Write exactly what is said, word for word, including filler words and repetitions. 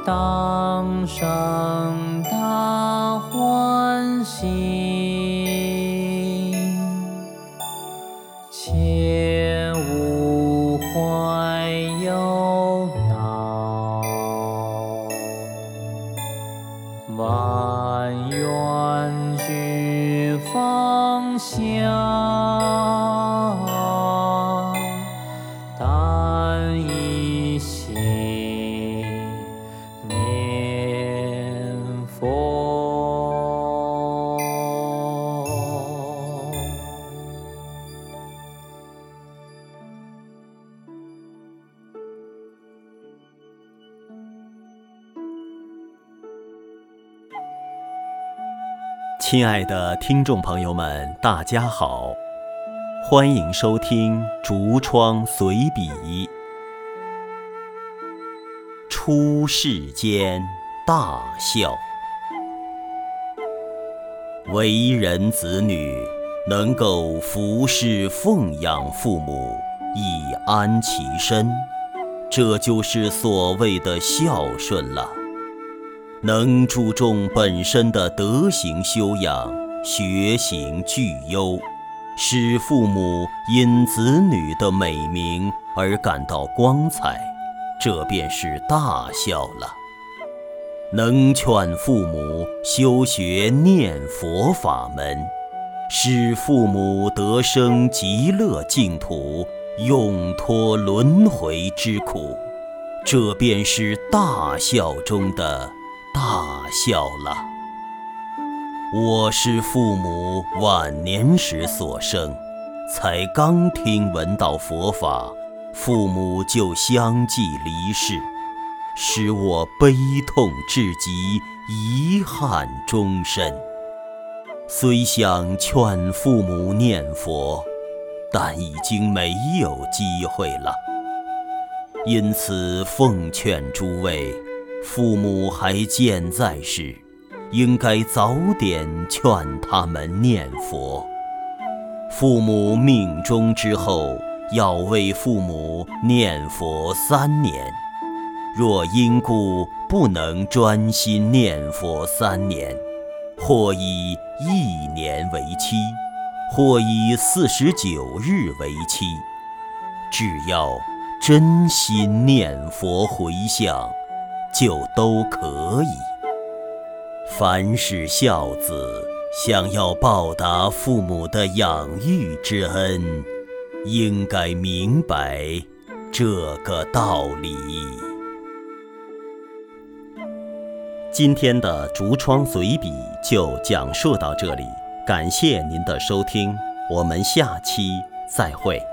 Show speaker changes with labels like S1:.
S1: 当生大欢喜，切勿怀忧恼，万愿俱放下，但一心念佛。
S2: 亲爱的听众朋友们，大家好，欢迎收听竹窗随笔。出世间大孝，为人子女能够服侍奉养父母，以安其身，这就是所谓的孝顺了。能注重本身的德行修养，学行具优，使父母因子女的美名而感到光彩，这便是大孝了。能劝父母修学念佛法门，使父母得生极乐净土，永脱轮回之苦，这便是大孝中的大孝了。我是父母晚年时所生，才刚听闻到佛法，父母就相继离世，使我悲痛至极，遗憾终身。虽想劝父母念佛，但已经没有机会了。因此奉劝诸位，父母还健在时，应该早点劝他们念佛。父母命终之后，要为父母念佛三年。若因故不能专心念佛三年，或以一年为期，或以四十九日为期，只要真心念佛回向，就都可以。凡是孝子想要报答父母的养育之恩，应该明白这个道理。今天的竹窗随笔就讲述到这里，感谢您的收听，我们下期再会。